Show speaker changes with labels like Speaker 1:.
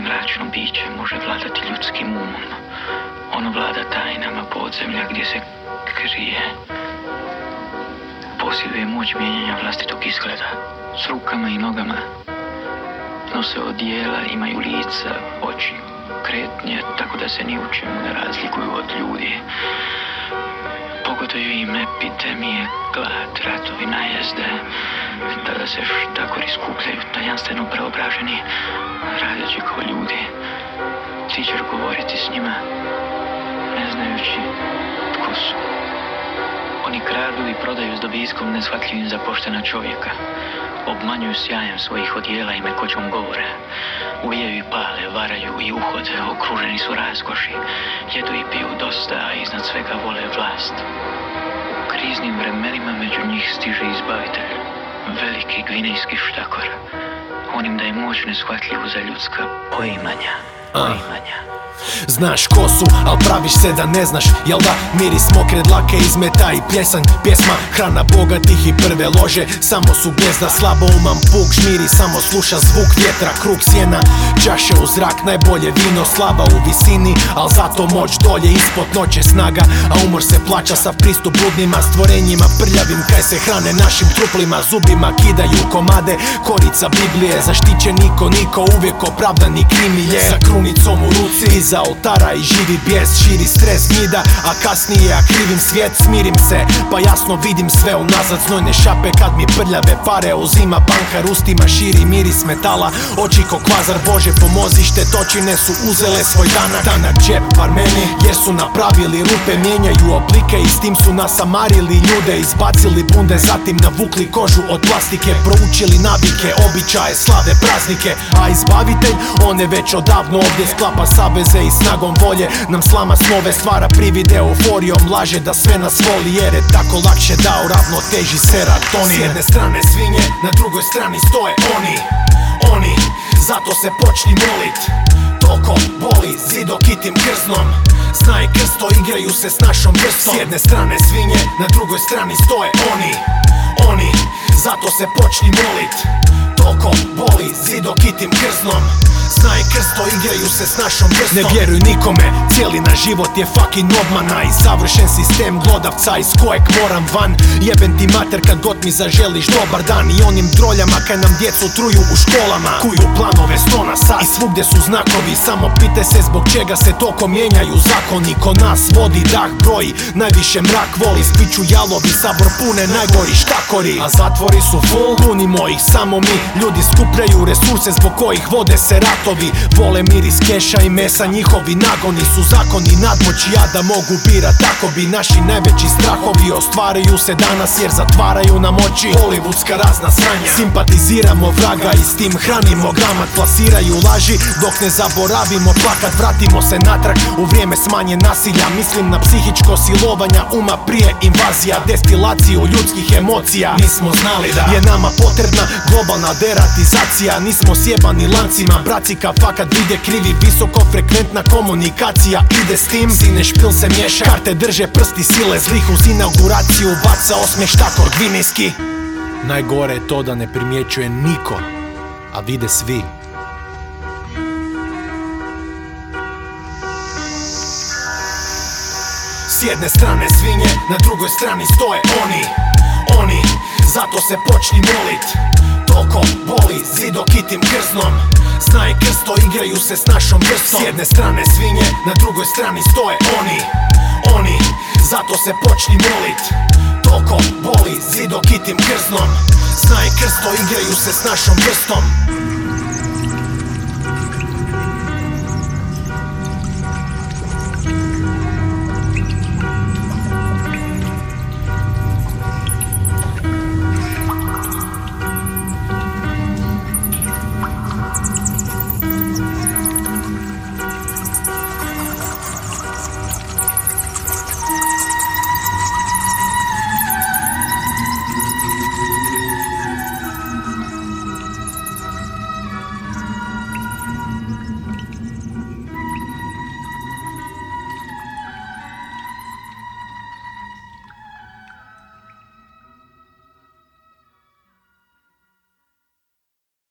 Speaker 1: mračno biće može vladati ljudskim umom. Ono vlada tajnama podzemlja gdje se krije. Posjeduje moć mijenjanja vlastitog izgleda, s rukama i nogama. Nose odijela, imaju lica, oči, kretnje, tako da se ni u čemu ne razlikuju od ljudi. Pogoduju im epidemije, glad, ratovi, najezde. Tada se štakori skupljaju tajanstveno preobraženi, radeći kao ljudi. Ti ćeš govoriti s njima, ne znajući tko su. Oni kradu i prodaju s dobitkom neshvatljivim za poštena čovjeka. Obmanjuju sjajem svojih odijela i mekoćom govora. Ubijaju i pale, varaju i uhode, okruženi su raskoši. Jedu i piju dosta, a iznad svega vole vlast. U kriznim vremenima među njih stiže izbavitelj, veliki gvinejski štakor. On im daje moć neshvatljivu za ljudska poimanja.
Speaker 2: Znaš ko su, al praviš se da ne znaš, jel da? Miris mokre dlake izmeta i pjesanj, pjesma, hrana bogatih i prve lože. Samo su gnjezda, slabo uman puk žmiri, samo sluša zvuk vjetra, krug sjena, čaše u zrak, najbolje vino, slava u visini, al zato moć dolje, ispod noće snaga, a umor se plaća sa pristup bludnima stvorenjima prljavim, kaj se hrane našim truplima, zubima kidaju komade, korica Biblije, zaštićen niko, uvijek opravdani krimilje, sa krunicom u ruci, iza oltara i živi bijes, širi stres gnjida, a kasnije ja krivim svijet, smirim se, pa jasno vidim sve unazad, znojne šape kad mi prljave pare uzima bankar, ustima širi miris metala, oči ko kvazar, Bože pomozi, štetočine su uzele svoj tanak džep, bar meni, jer su napravili rupe, mijenjaju oblike i s tim su nasamarili ljude, izbacili bunde, zatim navukli kožu od plastike, proučili navike, običaje, slave, praznike, a izbavitelj, on je već odavno ovdje, sklapa saveze i snagom volje nam slama snove, stvara privide euforijom, laže da sve nas voli, jer je tako lakše da uravnoteži serotonin. S jedne strane svinje, na drugoj strani stoje oni, zato se počni molit, toko boli, zidokitim krznom, znaj krsto, igraju se s našom vrstom. S jedne strane svinje, na drugoj strani stoje oni, zato se počni molit, toko boli, zidokitim krznom, znaj krsto, igraju se s našom vrstom. Ne vjeruj nikome, cijeli naš život je fucking obmana i savršen sistem glodavca iz kojeg moram van. Jebem ti mater kad god mi zaželiš dobar dan i onim droljama kaj nam djecu truju u školama, kuju planove 100 na sat i svugdje su znakovi, samo pite se zbog čega se toko mijenjaju zakoni. Ko nas vodi dah broji, najviše mrak voli, spiću jalovi, sabor pune najgori štakori, a zatvori su full, punimo ih samo mi, ljudi skupljaju resurse zbog kojih vode se ratovi, vole miris keša i mesa, njihovi nagoni su zakoni nadmoći, ja da mogu birat, tako bi naši najveći strahovi ostvaraju se danas jer zatvaraju nam oči, hollywoodska razna sranja, simpatiziramo vraga i s tim hranimo gramat, plasiraju laži dok ne zaboravimo plakat, vratimo se natrag u vrijeme smanje nasilja, mislim na psihičko silovanja uma prije invazija, destilaciju ljudskih emocija, nismo znali da je nama potrebna globalna deratizacija, nismo sjebani lancima, bracika fakat vide krivi, visokofrekventna komunikacija ide s tim, sine špil se miješa, karte drže prsti sile zlih, uz inauguraciju baca osmijeh štakor gvinejski. Najgore je to da ne primjećuje niko, a vide svi. S jedne strane svinje, na drugoj strani stoje oni, zato se počni molit, toko boli, zidokitim krznom, znaj krsto, igraju se s našom vrstom. S jedne strane svinje, na drugoj strani stoje oni, zato se počni molit, toko boli, zidokitim krznom, znaj krsto, igraju se s našom vrstom.